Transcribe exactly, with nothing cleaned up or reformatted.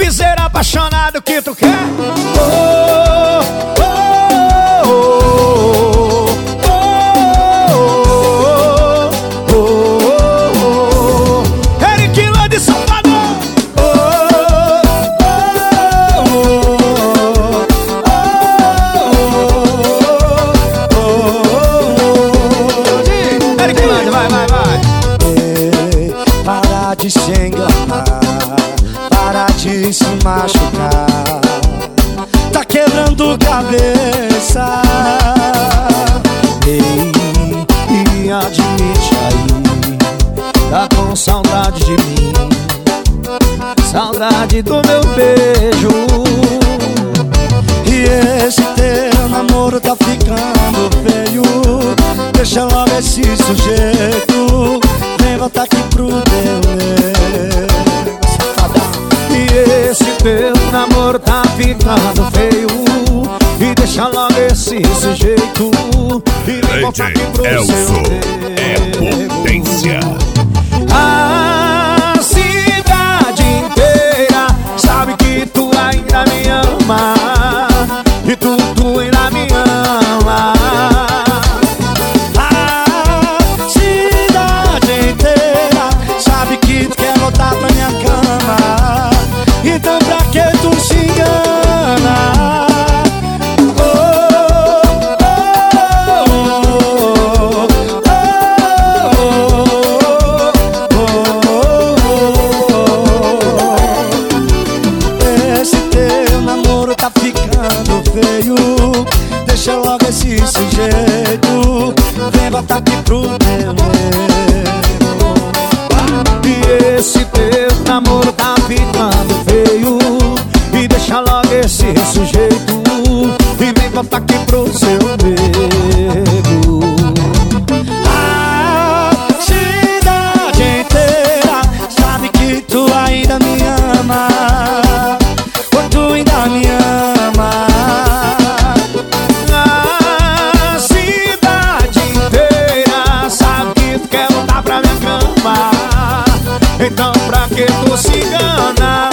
dizer apaixonado que tu quer. Oh, oh, oh, oh, oh, oh, oh. Eric lá de Salvador. Oh, oh, oh, oh, oh, oh. Eric lá, vai, vai, vai. Ei, para de se enganar, para de se machucar, tá quebrando cabeça. Ei, e admite aí, tá com saudade de mim, saudade do meu beijo. E esse teu namoro tá ficando feio, deixa logo esse sujeito, vem voltar aqui pro teu nego. E esse teu namoro tá ficando feio, e deixa logo esse sujeito, e vem voltar aqui pro seu é potência. A cidade inteira sabe que tu ainda me ama, e tu, tu ainda me ama. A cidade inteira sabe que tu quer voltar pra minha cama, então pra que tu se engana? Oh, oh, oh, oh. Esse teu namoro tá ficando feio, deixa logo esse sujeito, vem voltar aqui pro teu nego. E esse teu namoro tá ficando feio, e deixa logo esse sujeito, e vem voltar aqui pro seu nego. A cidade inteira sabe que tu ainda me ama, ou tu ainda me ama. A cidade inteira sabe que tu quer voltar pra minha cama, então pra que tu se engana?